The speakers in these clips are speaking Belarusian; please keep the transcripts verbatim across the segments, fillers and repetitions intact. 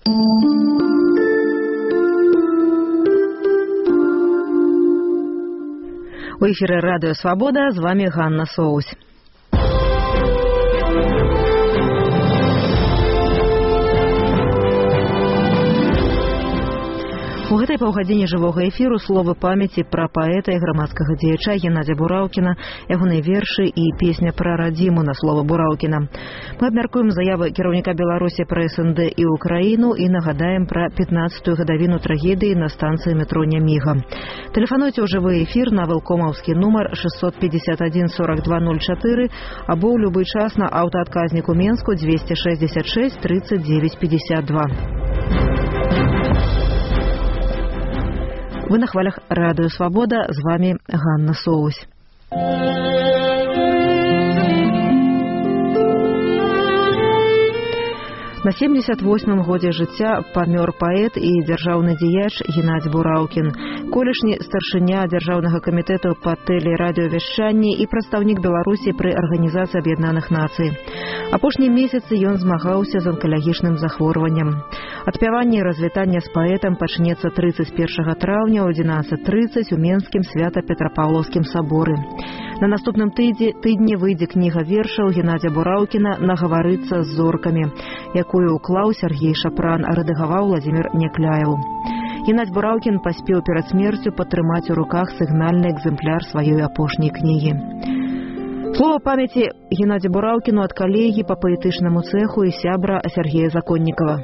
У эфіры радыё Свабода, з вами Ганна Соусь. У гэтай паўгадзіне жывога эфіру словы памяці пра паэта і грамадскага дзеяча Геннадзя Бураўкіна, ягоныя вершы і песня пра радзіму на слова Бураўкіна. Мы абмяркуем заявы кіраўніка Беларусі пра эс эн дэ і Украіну і нагадаем пра пятнаццатую гадавіну трагедыі на станцыі метро Няміга. Тэлефануйце ў жывы эфір на вэлкомаўскі нумар шестьсот пятьдесят один сорок два ноль четыре або ў любы час на аўтаадказніку Менску двести шестьдесят шесть тридцать девять пятьдесят два. Вы на хвалях радыё Свабода, з вами Ганна Соусь. На семьдесят восьмым годзе жыцця памёр паэт і дзяржаўны дзеяч Геннадзь Бураўкін, колішні старшыня дзяржаўнага камітэту па тэлерадыёвяшчанні і прадстаўнік Беларусі пры Арганізацыі Аб'яднаных Нацый. Апошнія месяцы ён змагаўся з анкалагічным захворваннем. Адпяванне і развітанне з паэтам пачнецца трыццаць першага траўня ў адзінаццаць трыццаць у Менскім свята-петрапаўлаўскім саборы. На наступным тыдні, тыдні выйдзе кніга вершаў Геннадзя Бураўкіна «Нагаварыцца з зоркамі», якую ўклаў Сергей Шапран, а рэдагаваў Владзімір Някляеў. Геннадзь Бураўкін паспеў перад смерцю падтрымаць у руках сігнальны экземпляр сваёй апошняй кнігі. Слова памяці Геннадзю Бураўкіну ад калегі па паэтычнаму цэху і сябра Сергея Законнікава.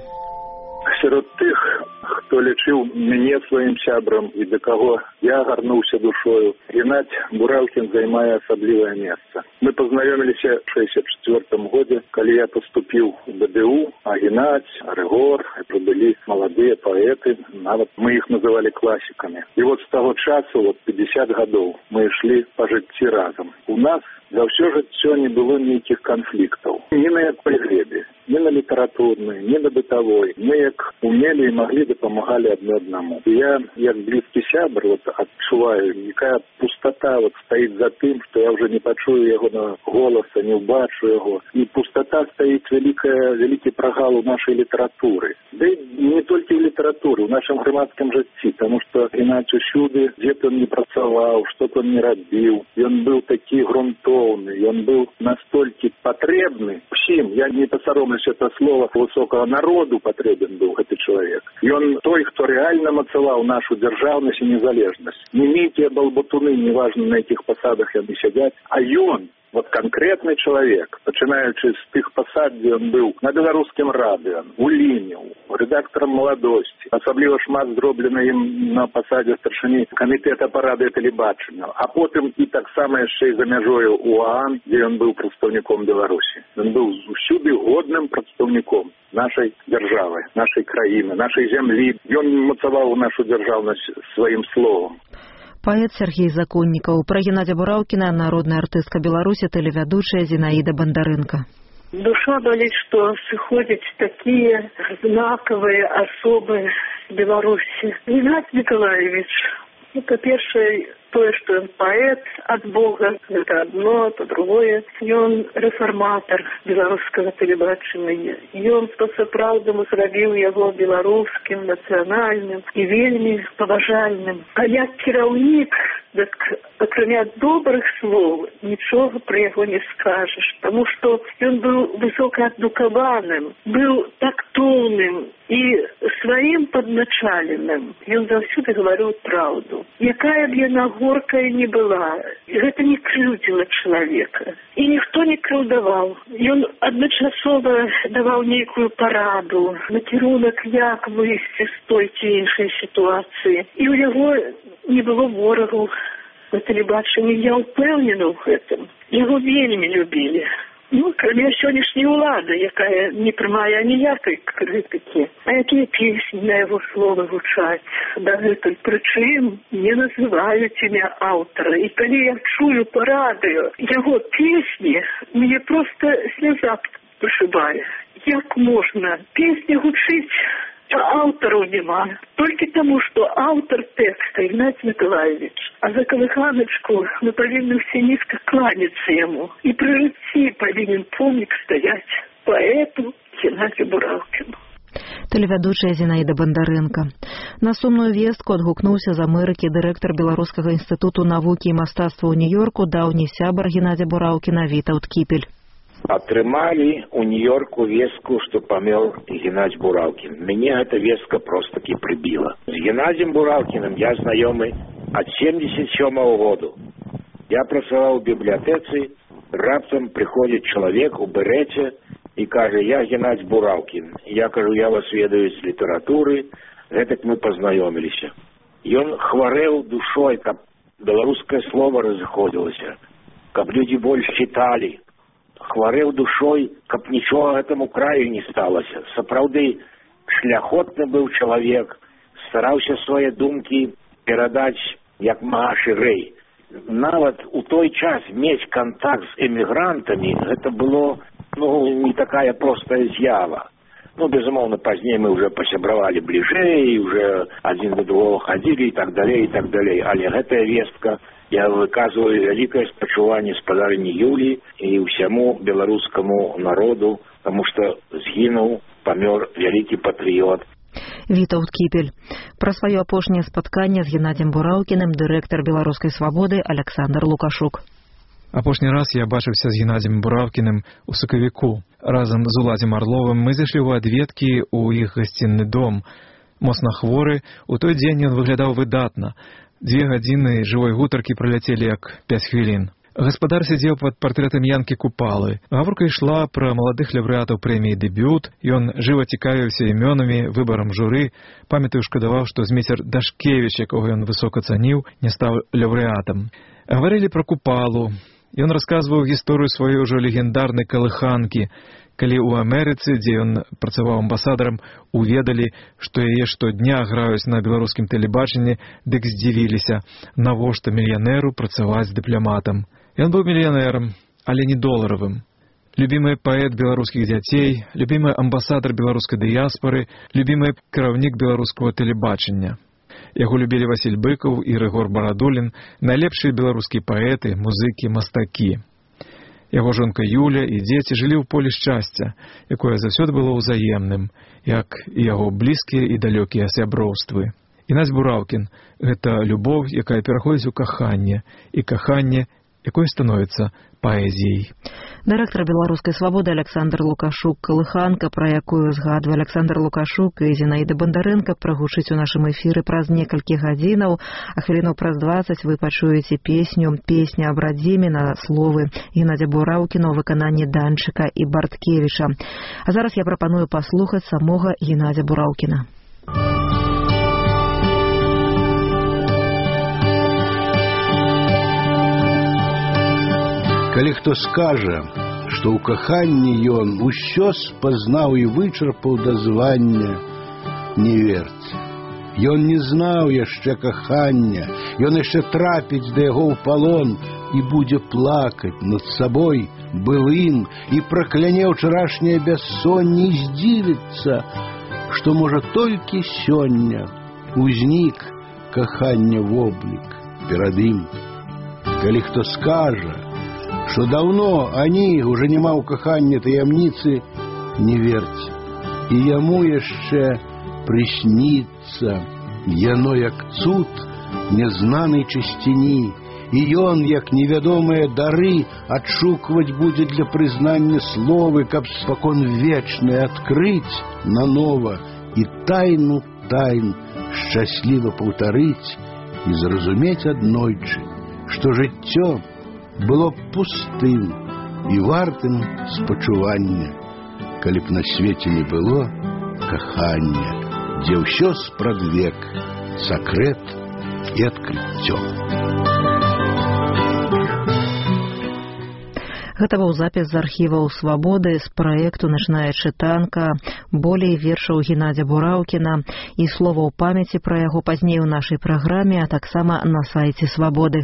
Сярод тых, хто лічыў мяне сваім сябрам і да каго я гарнуўся душою, Геннадзь Бураўкін займае асаблівае месца. Мы пазнаёміліся ў шэсцьдзесят чвёртым годзе, калі я паступіў у бэ дэ у, а Геннадзь, Рыгор, это былі маладыя паэты, нават мы іх называлі класікамі. І вот з таго часу, вот пятьдесят гадоў, мы ішлі па жыцці разам. У нас за ўсё жыццё не было нейкіх канфліктаў. Ні на якой глебе, ні на літаратурнай, ні на бытавой. Мы як умелі і маглі дапамагалі адно аднаму. І я, як блізкі сябр, вот, адчуваю, якая пустата вот, стаіць за тым, што я ўжо не пачую яго на голаса, не ўбачу яго. І пустата стаіць вялікая, вялікі прагал у нашай літаратуры. Да і не толькі ў літаратуры, у нашым грамадскім жыцці, таму што Геннадзь усюды, дзе б ён не працаваў, што б ён не рабіў, ён быў такі грунтоўны, ён быў настолькі патрэбны усім. Я не пасаромлюся это слова, высокого народу патрэбен быў гэты чалавек. Ён той, хто рэальна мацаваў нашу дзяржаўнасць і незалежнасць. Не нейкія балбатуны, неважна на якіх пасадах яны сядзяць, а ён, вот конкретный человек, пачынаючы з тых пасад, дзе ён быў на беларускім радыё, у лінію, рэдактарам «Маладосці», асабліва шмат зроблена ім на пасадзе старшыні камітэта па радыётэлебачанню, а потым і таксама яшчэ і за мяжою у ААН, дзе ён быў прадстаўніком Беларусі. Ён быў усюды годным прадстаўніком нашай дзяржавы, нашай краіны, нашай зямлі. Ён мацаваў нашу дзяржаўнасць сваім словам. Паэт Сергей Законнікаў. Пра Геннадзя Бураўкіна народная артыстка Беларусі, тэлевядучая Зінаіда Бандарынка. Душа болит, что сыходят такие знаковые особы Беларуси. Геннадзь Николаевич, ну, по-перше, то, что он поэт от Бога, это одно, то другое. И он реформатор белорусского телебачення. И он по-сапраўднаму зрабіў яго беларускім, нацыянальным и вельмі паважальным. А як кіраўнік, так, акрамя добрых слов, нічога про яго не скажешь, потому что он был высокоадукаваным, был тактоўным и своим подначаленным. И он заўсёды говорил правду. Якая б яна горкая не была, гэта не крыўдзіла чалавека. І ніхто не крыўдаваў. Ён адначасова даваў нейкую параду, накірунак, як выйсці з той ці іншай сітуацыі. І ў яго не было ворагаў на тэлебачанні. Я ўпэўнена ў гэтым. Яго вельмі любілі. Ну, кроме сённяшняй улады, якая не прымае аніякай крытыкі. А якія песні на яго словы гучаць? Дагэтуль, прычым не называюць імя аўтара. І калі я чую па радыё яго песні, мне проста сляза прышыбае. Як можна? Песні гучыць, а аўтараў няма. Толькі таму, што аўтар тэкста Геннадзь Николаевич. А за калыханачку мы павінны ўсе нізка кланяцца яму. І пры жыцці павінен помнік стаяць паэту Геннадзю Бураўкіну. Тэлевядучая Зінаіда Бандарэнка. На сумную вестку адгукнуўся з Амерыкі дырэктар Беларускага інстытуту навукі і мастацтва ў Нью-Йорку, даўні сябар Геннадзя Бураўкіна Вітаўт Кіпель. Атрымалі ў Нью-Йорку вестку, што памёр Геннадзь Бураўкін. Мяне эта вестка проста-таки прыбіла. З Геннадзем Бураўкіным я знаёмы ад семьдесят сёмага году. Я працаваў у бібліятэцы, раптам прыходзіць чалавек у берэце і кажа: я Геннадзь Бураўкін. Я кажу: я вас ведаю з літаратуры, гэтак мы пазнаёміліся. Ён хварэў душой, каб беларускае слова разыходзілася, каб людзі больш чыталі. Хварэў душой, каб нічога гэтаму краю не сталася. Сапраўды шляхотны быў чалавек, стараўся свае думкі перадаць як мага шырэй. Нават у той час мець кантакт з эмігрантамі, гэта было ну, не такая простая з'ява. Ну, безумоўна, пазней мы уже пасябравалі бліжэй, уже адзін да другого хадзілі і так далей, і так далей. Але гэтая вестка, я выказваю вялікае спачуванне спадарыні Юлі і ўсяму беларускаму народу, таму што згінуў, памёр вялікі патрыёт. Вітаўт Кіпель. Пра сваё апошняе спатканне з Геннадзем Бураўкіным дырэктар Беларускай свабоды Александр Лукашук. Апошні раз я бачыўся з Геннадзем Бураўкіным у сакавіку. Разам з Уладзем Арловым мы зайшлі ў адведкі ў іх гасцінны дом. Моцна хворы, у той дзень ён выглядаў выдатна. Дзве гадзіны жывой гутаркі праляцелі як пяць хвілін. Гаспадар сядзеў пад партрэтам Янкі Купалы. Гаворка ішла пра маладых лаўрэатаў прэміі «Дэбют». Ён жыва цікавіўся імёнамі, выбарам журы. Памятаю, шкадаваў, што змейцер Дашкевіч, якога ён высока цаніў, не стаў лаўрэатам. Гаварылі пра Купалу. Ён расказваў гісторыю сваёй ужо легендарнай калыханкі, калі ў Амерыцы, дзе ён працаваў амбасадарам, уведалі, што яе штодня граюць на беларускім тэлебачанні, дык здзівіліся, навошта мільянеру працаваць дыпламатам. Ён быў мільянерам, але не доларавым. Любімы паэт беларускіх дзяцей, любімы амбасадар беларускай дыяспары, любімы кіраўнік беларускага тэлебачання. Яго любілі Васіль Быкаў і Рыгор Барадулін, найлепшыя беларускія паэты, музыкі, мастакі. Яго жонка Юля і дзеці жылі ў полі шчасця, якое заўсёды было ўзаемным, як і яго блізкія і далёкія сяброўствы. Геннадзь Бураўкін – гэта любоў, якая пераходзіць у каханне, і каханне, якое становіцца паэзіяй. Дырэктар Беларускай свабоды Александр Лукашук. Калыханка, пра якую згадвае Александр Лукашук і Зінаіда Бандарэнка, прагучыць у нашым эфіры праз некалькі гадзінаў, а хвілінаў праз дваццаць вы пачуеце песню «Песня аб радзіме» на словы Геннадзя Бураўкіна ў выкананні Данчыка і Барткевіча. А зараз я прапаную паслухаць самога Геннадзя Бураўкіна. Калі хто скажа, што ў каханні ён усё спазнаў і вычарпаў да звання, не верце. Ён не знаў яшчэ кахання, ён яшчэ трапіць да яго ў палон і будзе плакаць над сабой былым і пракляне ўчарашняе бяссонне і здзівіцца, што, можа, толькі сёння узнік кахання воблік перад ім. Калі хто скажа, что давно они уже нема ў кахання таямніцы, не верьте. І яму яшчэ прысніцца яно як цуд незнанай чысціні, і ён, як невядомыя дары, адшукваць будзе для прызнання словы, каб спакон вечны адкрыць нанова і тайну тайн шчасліва паўтарыць і зразумець аднойчы, што жыццё было б пустым і вартым спачування, калі б на свеце не было кахання, дзе ўсё спрадвек, сакрэт і адкрыццё. Гэта быў запіс з архіваў «Свабоды» з праекту «Начная чытанка», болей вершаў Геннадзя Бураўкіна і словаў памяці пра яго пазней у нашай праграме, а таксама на сайце «Свабоды».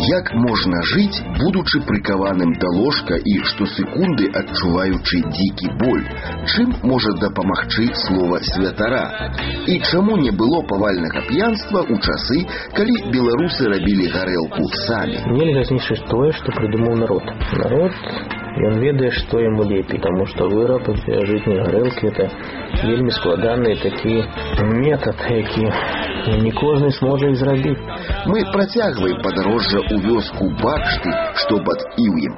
Як можна жыць, будучы прыкаваным да ложка і штосекунды адчуваючы дзікі боль? Чым можа дапамагчы слова святара? І чаму не было павальнага п'янства ў часы, калі беларусы рабілі гарэлку самі? Нельга знішчыць тое, што прыдумаў народ. Народ, ён ведае, што яму лепей, таму што выраб жытняй гарэлкі — это вельмі складаны такі метад, які не кожны зможа і зрабіць. Мы працягваем падарожжа ў вёску Бакшты, што пад Іўем.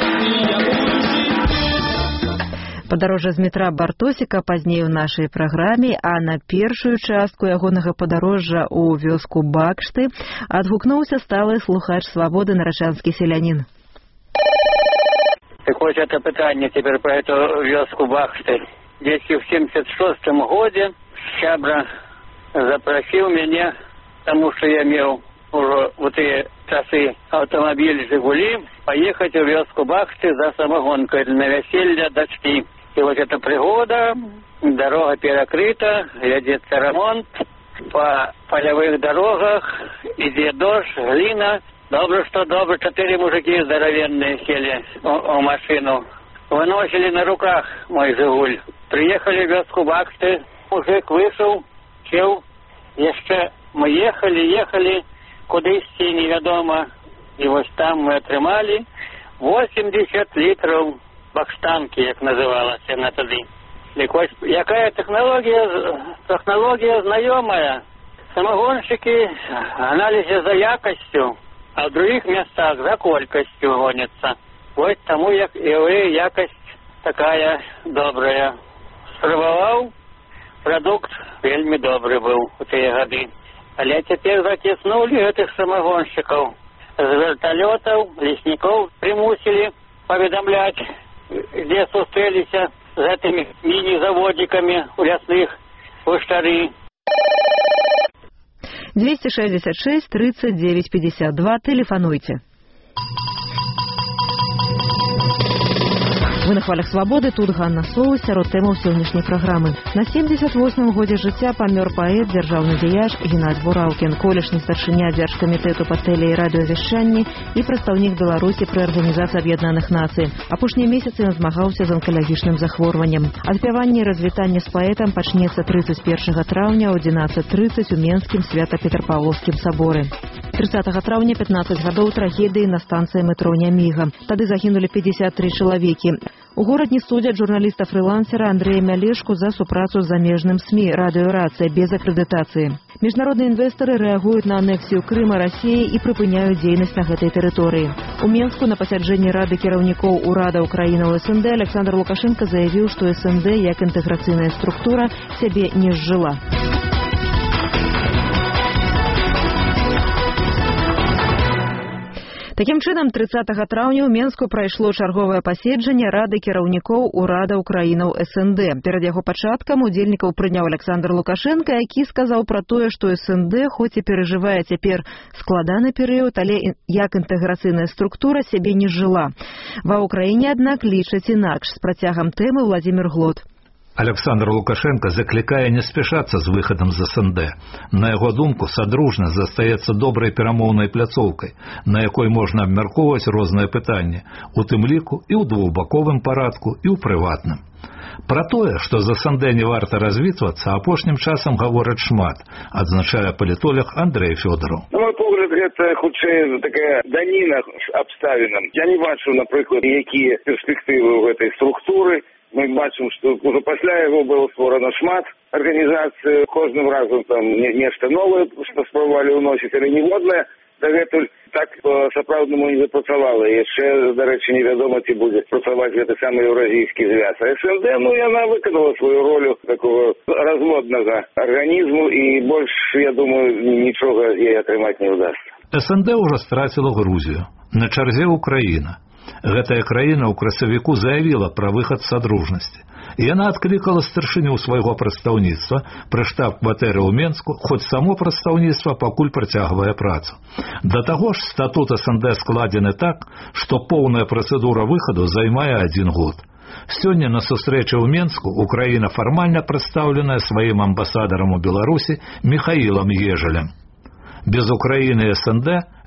Падарожжа з метра Бартосіка пазней у нашай праграме, а на першую частку ягонага падарожжа ў вёску Бакшты адгукнуўся сталы слухач «Свабоды» нарачанскі селянін. Так вот это питание теперь про эту вёску Бакшты. Здесь в семьдесят шестом году Щабра запросил меня, потому что я имел уже в те часы автомобиль «Жигули», поехать в вёску Бакшты за самогонкой на веселье дочки. И вот эта пригода, дорога перекрыта, ведется ремонт, по полевых дорогах идет дождь, глина. Добре, что добре, четыре мужики здоровенные сели в машину. Выносили на руках мой «Жигуль». Приехали в вёску Бакшты, мужик вышел, сел. Еще мы ехали, ехали, кудись неведомо. И вот там мы отримали восемьдесят литров бакштанки, як называлась она тогда. Якая технология, технология знакомая. Самогонщики гналися за якостью, а в других местах за колькостью гонятся. Вот тому як и вы якость такая добрая. Спробовал, продукт вельми добрый был в те годы. Але теперь затеснули этих самогонщиков. С вертолетов, лесников примусили поведомлять, где сустелись с этими мини-заводиками у лесных уштары. двести шестьдесят шесть тридцать девять пятьдесят два. Телефонуйте. Вы на хвалях свабоды, тут Ганна Слоу, сярод тэмаў сённяшняй праграмы. На семьдесят восьмым годзе жыцця памёр паэт, дзяржаўны дзеяч Геннадзь Бураўкін, колішні старшыня дзяржкамітэту па тэле- і радыёвяшчанні і прадстаўнік Беларусі пры Арганізацыі Аб'яднаных Нацый. Апошнія месяцы ён змагаўся з анкалагічным захворваннем. Адпяванне і развітанне з паэтам пачнецца тридцать першага траўня ў адзінаццаць трыццаць у Менскім свята-петрапаўлаўскім саборы. тридцатага траўня пятнадцаць гадоў трагедыі на станцыі метро Няміга. Тады загінулі пятьдесят три чалавекі. У горад не судзяць журналіста-фрылансера Андрэя Мялешку за супрацу з замежным СМІ «Радыёрацыя» без акрэдытацыі. Міжнародныя інвестары рэагуюць на анексію Крыма Расіі і прыпыняюць дзейнасць на гэтай тэрыторыі. У Менску на пасяджэнні Рады кіраўнікоў урада Украіны ў СНД Александр Лукашенко заявіў, што СНД як інтэграцыйная структура сябе не зжыла. Такім чынам, тридцатага траўня ў Менску прайшло чарговае паседжанне Рады кіраўнікоў урада Украіны ў СНД. Перад яго пачаткам удзельнікаў прыняў Александр Лукашенко, які сказаў пра тое, што СНД хоць і перажывае цяпер складаны перыяд, але як інтэграцыйная структура сябе не зжыла. Ва Ўкраіне, аднак, лічаць інакш. З працягам тэмы Владзімір Глот. Александр Лукашенко закликае не спешацца з выхадам з СНД. На яго думку, садружнасць застаецца добрай перамоўнай пляцоўкай, на якой можна абмяркоўваць розныя пытанні, у тым ліку і ў двухбаковым парадку, і ў прыватным. Пра тое, што з СНД не варта развітвацца, апошнім часам гавораць шмат, адзначае палітолог Андрэй Фёдораў. На мой погляд, гэта хутчэй такая даніна абставінам. Я не бачу, напрыклад, якія перспектывы ў гэтай структуры. Мы бачым, што ўжо пасля яго было створана шмат арганізацый, кожным разам там нешта новае спрабавалі ўносіць, але ніводная дагэтуль так сапраўднаму не запрацавала. Яшчэ, дарэчы, невядома, ці будзе працаваць гэты самы еўразійскі звяз. А СНД, ну, яна выканала сваю ролю такого разводнага арганізму, і больш, я думаю, нічога ей атрымаць не ўдасца. СНД ўжо страціла Грузію. На чарзе Украіна. Гэтая краіна ў красавіку заявіла пра выхад садружнасці. Яна адклікала старшыню свайго прадстаўніцтва пры штаб-кватэры ў Менску, хоць само прадстаўніцтва пакуль працягвае працу. Да таго ж, статут СНД складзены так, што поўная працэдура выхаду займае адзін год. Сёння на сустрэчы ў Менску Украіна фармальна прадстаўленая сваім амбасадарам у Беларусі Міхаілам Ежелем. Без Украіны і СНД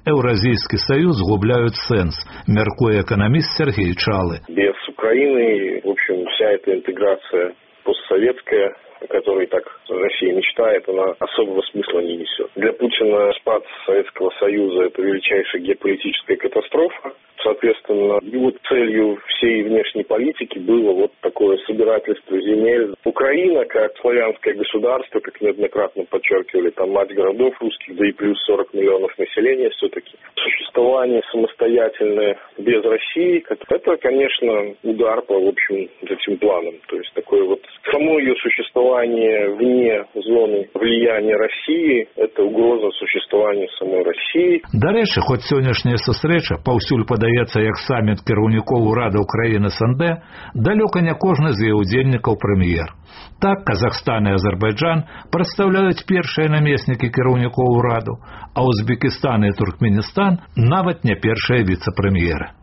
Еўразійскі саюз губляют сенс, мяркуе экономист Сергей Чалы. Без Украины, в общем, вся эта интеграция постсоветская, о которой так Россия мечтает, она особого смысла не несет. Для Путина спад Советского Союза – это величайшая геополитическая катастрофа. Соответственно, его целью всей внешней политики было вот такое собирательство земель. Украина, как славянское государство, как неоднократно подчеркивали, там мать городов русских, да и плюс сорок миллионов населения все-таки. Существование самостоятельное без России, это, конечно, удар по, в общем, этим планам. То есть такое вот само ее существование вне зоны влияния России – это угроза существованию самой России. До речі, хоч сьогоднішня сустрэча паўсюль падаецца як саміт кіраўнікоў Рады Украіны СНД, далёка не кожны з яе удзельнікаў прэм'ер. Так, Казахстан і Азербайджан прадстаўляюць першыя намеснікі кіраўнікоў Раду, а Узбекистан і Туркменістан нават не першыя віцэ-прэм'еры.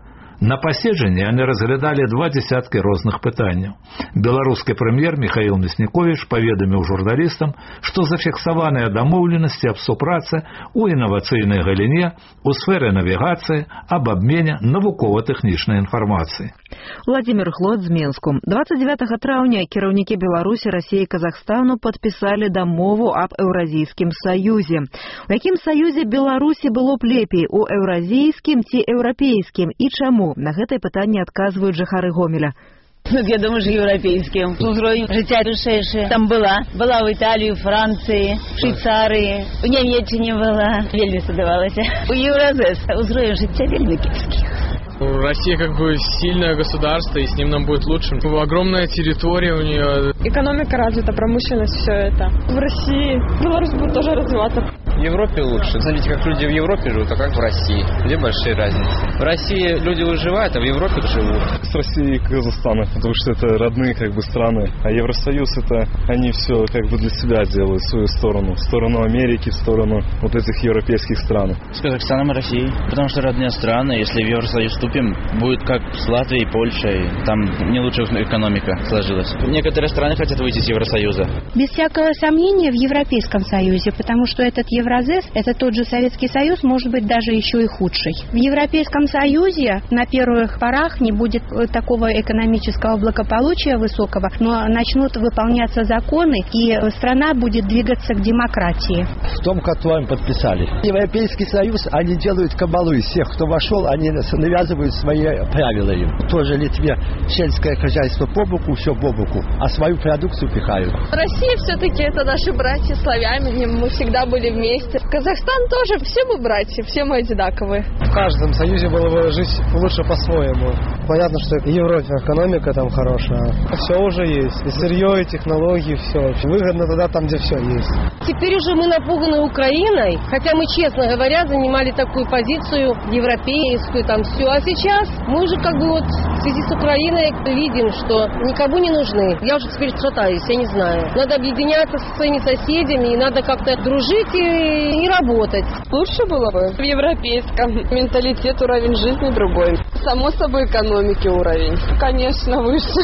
На паседжанні яны разглядалі два дзесяткі розных пытанняў. Беларускі прэм'ер Михаил Мясніковіч паведаміў журналістам, што зафіксаваныя дамоўленасці аб супрацы ў інавацыйнай галіне, у сферы навігацыі, аб абмене навукова-тэхнічнай інфармацыі. Владимир Хлод з Менску. двадцать девятого траўня кіраўнікі Беларусі, России и Казахстану подписали дамову об Еўразійскім саюзе. У якім саюзе Беларусі было б лепей, у еўразійскім ці еўрапейскім і чаму? На гэтае пытанне адказваюць жыхары Гомеля. Я думаю, что европейским. Узровень життя душевше. Там была. Была в Италии, в Франции, в Швейцарии. В Німеччині была. Вельми сподобалася. У Евразес узровень життя вельми кепський. Россия как бы сильное государство, и с ним нам будет лучше. Огромная территория у нее. Экономика развита, промышленность, все это. В России Беларусь будет тоже развиваться. В Европе лучше. Смотрите, как люди в Европе живут, а как в России. Где большие разницы? В России люди выживают, а в Европе живут. С Россией и Казахстаном, потому что это родные как бы страны. А Евросоюз это они все как бы для себя делают, в свою сторону. В сторону Америки, в сторону вот этих европейских стран. С Казахстаном и Россией. Потому что родные страны, если в Евросоюз вступим, будет как с Латвией и Польшей. Там не лучшая экономика сложилась. Некоторые страны хотят выйти из Евросоюза. Без всякого сомнения в Европейском Союзе, потому что этот Евразес, это тот же Советский Союз, может быть даже еще и худший. В Европейском Союзе на первых порах не будет такого экономического благополучия высокого, но начнут выполняться законы, и страна будет двигаться к демократии. В том, который подписали. Европейский Союз, они делают кабалу из всех, кто вошел, они навязывают свои правила им. Тоже Литве сельское хозяйство по боку, все по боку, а свою продукцию пихают. Россия все-таки это наши братья славяне, мы всегда были вместе. Казахстан тоже, все мы братья, все мы одинаковые. В каждом союзе было бы жить лучше по-своему. Понятно, что в Европе экономика там хорошая. Все уже есть. И сырье, и технологии, все. Выгодно тогда там, где все есть. Теперь уже мы напуганы Украиной, хотя мы, честно говоря, занимали такую позицию европейскую, там все. А сейчас мы уже как бы вот в связи с Украиной видим, что никому не нужны. Я уже теперь шатаюсь, я не знаю. Надо объединяться со своими соседями, и надо как-то дружить и, и работать. Лучше было бы в европейском. Менталитет, уровень жизни другой. Само собой, экономики уровень. Конечно, выше.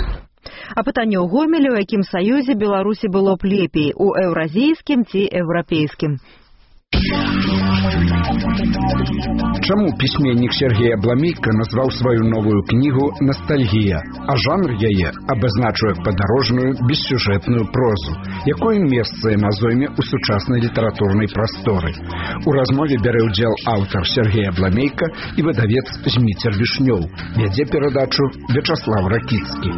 А пытанне ў Гомелі, у якім саюзе Беларусі было б лепей, у еўразійскім ці еўрапейскім. Чаму пісьменнік Сергей Абламейка назваў сваю новую кнігу «Ностальгія», а жанр яе абазначыў як падарожную бессюжэтную прозу, якое месца яна зойме ў сучаснай літаратурнай прасторы. У размове бярэ ўдзел аўтар Сергей Абламейка і выдавец Зміцер Вішнёў. Вядзе перадачу Вячаслав Ракіцкі.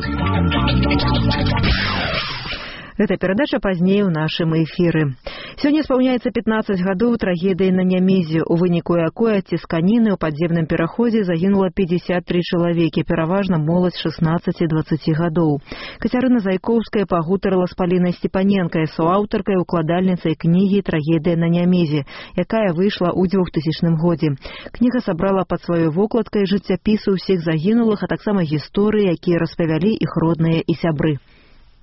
Эта перадача пазней у нашым эфіры. Сёння спаўняецца пятнаццаць гадоў трагедыі на Нямезе, у выніку якой ад цісканіны ў падземным пераходзе загінула пятьдесят три чалавекі, пераважна моладзь шестнаццаці-дваццаці гадоў. Кацярына Зайкоўская пагутарыла з Палінай Степаненкай, суаўтаркай і укладальніцай кнігі «Трагедыя на Нямезе», якая выйшла ў двухтысячным годзе. Кніга сабрала пад сваёй вокладкай жыццяпісы ўсіх загінулых, а таксама гісторыі, якія распавялі іх родныя і сябры.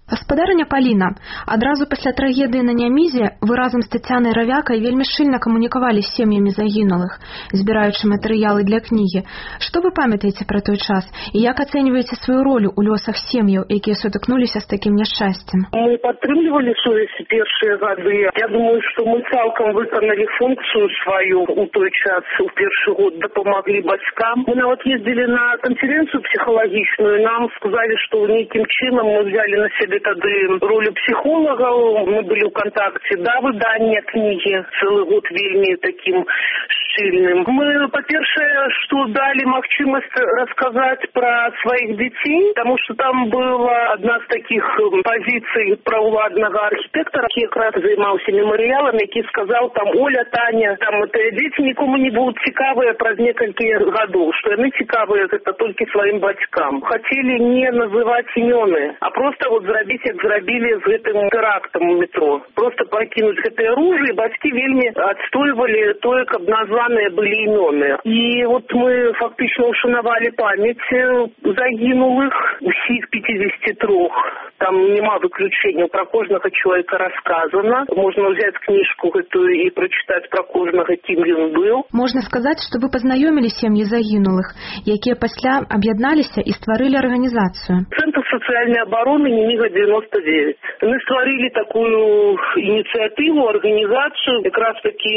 Гаспадарыня Паліна, адразу пасля трагедыі на Нямізе вы разам з Тацянай Равякай вельмі шчыльна камунікавалі з сем'ямі загінулых, збіраючы матэрыялы для кнігі. Што вы памятаеце пра той час і як ацэньваеце сваю ролю ў лёсах сем'яў, якія сутыкнуліся з такім няшчасцем? Мы падтрымлівалі сувязь першыя гады. Я думаю, што мы цалкам выканалі функцыю сваю ў той час. У першы год дапамаглі бацькам. Мы нават ездзілі на канферэнцыю псіхалагічную, нам сказалі, што нейкім чынам мы взяли на сябе тады ролю псіхолагаў, мы былі ў кантакце да выдання кнігі, цэлы год вельмі такім шчыльным. Мы, па-першае, што далі магчымасць расказаць пра сваіх дзяцей, таму што там была адна з такіх пазіцый праўладнага архітэктара, які якраз займаўся мемарыялам, які сказаў там: Оля, Таня, там гэтыя дзеці нікому не будуць цікавыя праз некалькі гадоў, што яны цікавыя гэта толькі сваім бацькам. Хацелі не называць імёны, а проста вот зрабіць, як зрабілі з гэтым тэрактам у метро. Просто пакінуць гэтыя ружы, і бацькі вельмі адстойвалі тое, каб названыя былі імёны. І вот мы фактычна ушанавалі памяць загінулых, усіх пятидесяти трёх. Там няма выключэнняў, пра кожнага чалавека расказана. Можна ўзяць кніжку гэтую і прачытаць пра кожнага, кім ён быў. Можна сказаць, што вы пазнаёмілі сем'і загінулых, якія пасля аб'ядналіся і стварылі арганізацыю. Центр сацыяльнай абароны Няміга девяносто девять. Мы стварылі такую ініцыятыву, арганізацыю. Якраз такі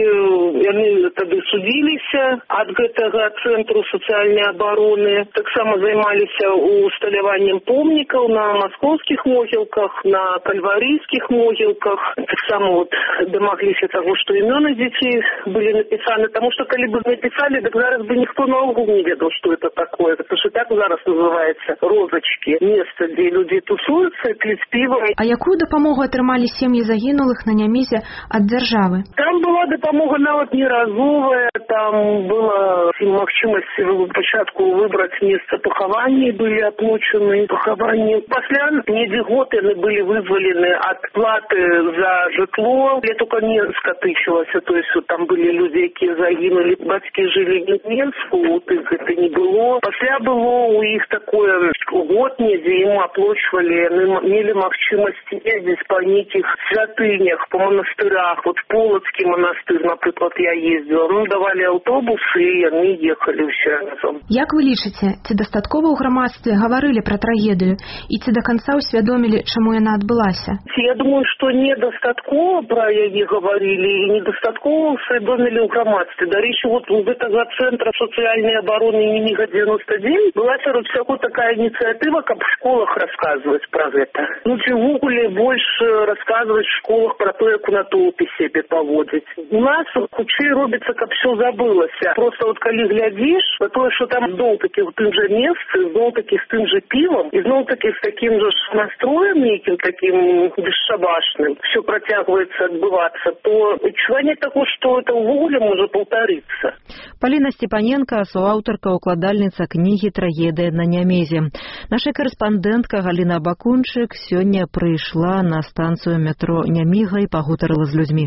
яны тады судзіліся ад гэтага цэнтру сацыяльнай абароны. Таксама займаліся усталяваннем помнікаў на маскоўскіх могілках, на кальварыйскіх могілках. Таксама вот дамагліся таго, што імёны дзяцей былі напісаны, таму што калі бы напісалі, так зараз бы ніхто наогул не ведаў, што это такое. Это ж і так зараз называецца розачкі, месца, дзе людзі тусуюцца, п'юць піва. А якую дапамогу атрымалі сем'і загінулых на Нямізе ад дзяржавы? Там была дапамога нават не разовая, там была магчымасць пачатку выбраць месца пахавання, былі аплачаны пахаванні. Пасля недзе год яны былі вызвалены ад платы за жытло. Я только Менска тычылася, то есть там былі людзі, якія загінулі, бацькі жылі не в Менску, у тых гэта не было. Пасля было у іх такое год недзе ім аплачвалі, яны мелі магчымасць ездзіць па нейкіх святынях, па манастырах. Вот Полацкі манастыр, напрыклад, я ездзіла. Ну, давалі аўтобусы, і яны ехалі ўсе разом. Як вы лічыце, ці дастаткова ў грамадстве гаварылі пра трагедыю і ці да канца ўсвядомілі, чаму яна адбылася? Я думаю, што недастаткова пра яе гаварылі і недастаткова ўсвядомілі ў грамадстве. Дарэчы, вот у гэтага цэнтра сацыяльнай абароны Няміга девяносто девять была сярод усяго такая ініцыятыва, каб в школах расказваць пра гэта. Ну, ці ўвогуле больш расказваць в школах пра то, як у натоўпе сябе паводзіць. У нас хутчэй робіцца, каб все забылася. Просто вот калі глядзіш, тое, што там зноў-такі ў тым жа месцы, зноў-такі з тым жа півам, і зноў-такі з такім жа настроем нейкім такім бесшабашным, все працягваецца адбывацца, то адчуванне таго, што это ўвогуле можа паўтарыцца. Паліна Степаненко, суаўтарка, укладальніца кнігі «Трагедыя на Нямезе». Наша корэспандэнтка Галіна Бакунчык сёння прыйшла на станцыю метро Няміга і пагутарыла з людзьмі.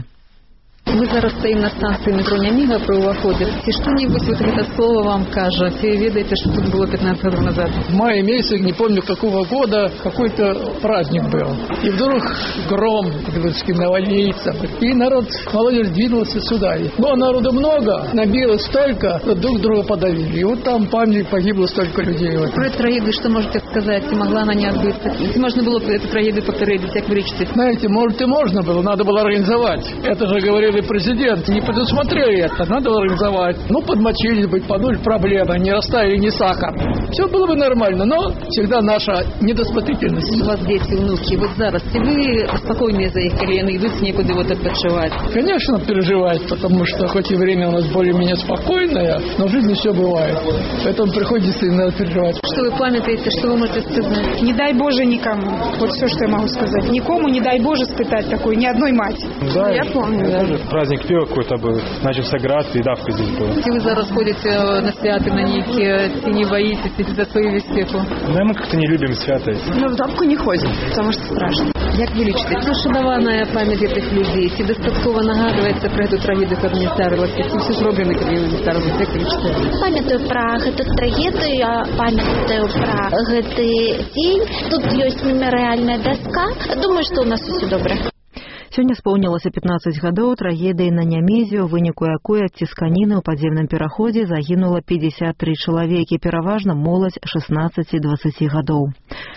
Мы зараз стоим на станции метро Няміга при уходе. И что-нибудь вот это слово вам кажет? И ведаете, что тут было пятнадцать лет назад? В мае месяце, не помню какого года, какой-то праздник был. И вдруг гром, навалится. И народ, молодежь двинулся сюда. Но народу много, набилось столько, друг друга подавили. И вот там память погибло столько людей. Вот. Про эту трагедию что можете сказать? И могла она не отбыться? Если можно было эту трагедию попередить, как вы лечите? Знаете, может и можно было, надо было организовать. Это же говорили президент, не предусмотрели это, надо было организовать. Ну, подмочили бы, подули проблемы, не растаяли ни сахар. Все было бы нормально, но всегда наша недосмотрительность. У вас дети, внуки, вот зараз, и вы спокойнее заехали, и идут некуда вот отпочивать? Конечно, переживать, потому что хоть и время у нас более-менее спокойное, но в жизни все бывает. Поэтому приходится иногда переживать. Что вы памятаете, что вы можете сказать? Не дай Боже никому. Вот все, что я могу сказать. Никому не дай Боже испытать такой, ни одной мать. Да, я помню, да. Праздник пива какой-то был, начался град, и давка здесь была. Если вы зараз ходите на святы, на некие, и не боитесь за свою вестеку? Ну, мы как-то не любим святые. Ну, в давку не ходим, потому что страшно. Як ви лічите, це шанованая пам'ять гэтых людей? Ці дастаткова нагадваецца пра гэту трагедыю, каб не старылася? Ці ўсё зроблена, каб не старылася? Як вы лічите? Памятаю пра гэту трагедыю, я памятаю пра гэты дзень. Тут ёсць мемарыяльная даска. Думаю, што ў нас усё добра. Сёння споўнілася пятнаццаць гадоў трагедыі на Нямезе, у выніку якой ад цісканіны ў падземным пераходзе загінула пятьдесят три чалавекі, пераважна моладзь шестнадцати-двадцати гадоў.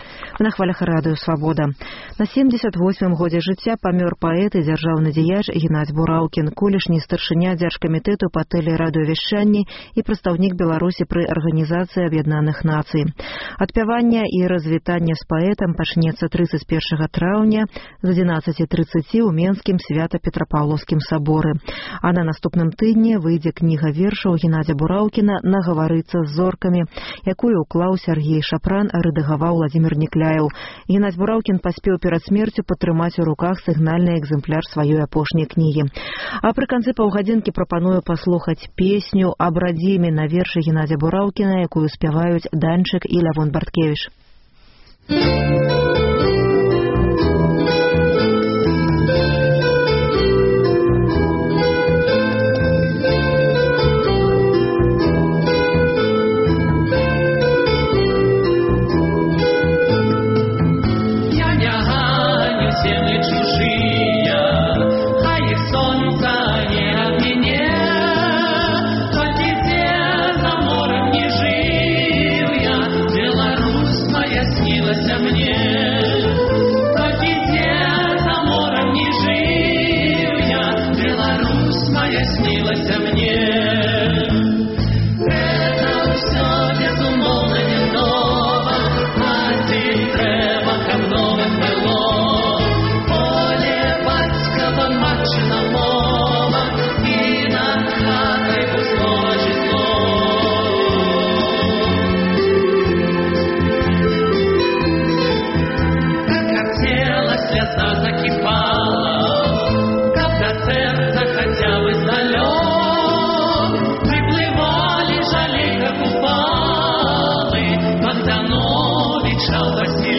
На хвалях радыё «Свабода». На семьдесят восьмым годзе жыцця памёр паэт і дзяржаўны дзеяч Геннадзь Бураўкін, колішні старшыня дзяржкамітэту па тэлерадыёвяшчанні і прадстаўнік Беларусі пры Арганізацыі Аб'яднаных Нацый. Адпяванне і развітанне з паэтам пачнецца тридцать первого траўня з адзінаццаці трыццаці ў Менскім Свята-Петрапаўлаўскім саборы. А на наступным тыдні выйдзе кніга вершаў Геннадзя Бураўкіна «Нагаварыцца з зоркамі», якую ўклаў Сергей Шапран, а рэдагаваў Владзімір Некляев. Геннадзь Бураўкін паспеў перад смерцю падтрымаць у руках сігнальны экземпляр сваёй апошняй кнігі. А пры канцы паўгадзінкі прапаную паслухаць песню аб радзіме на вершы Геннадзя Бураўкіна, якую спяваюць Данчык і Лявон Барткевіч. Богданович, Албасир.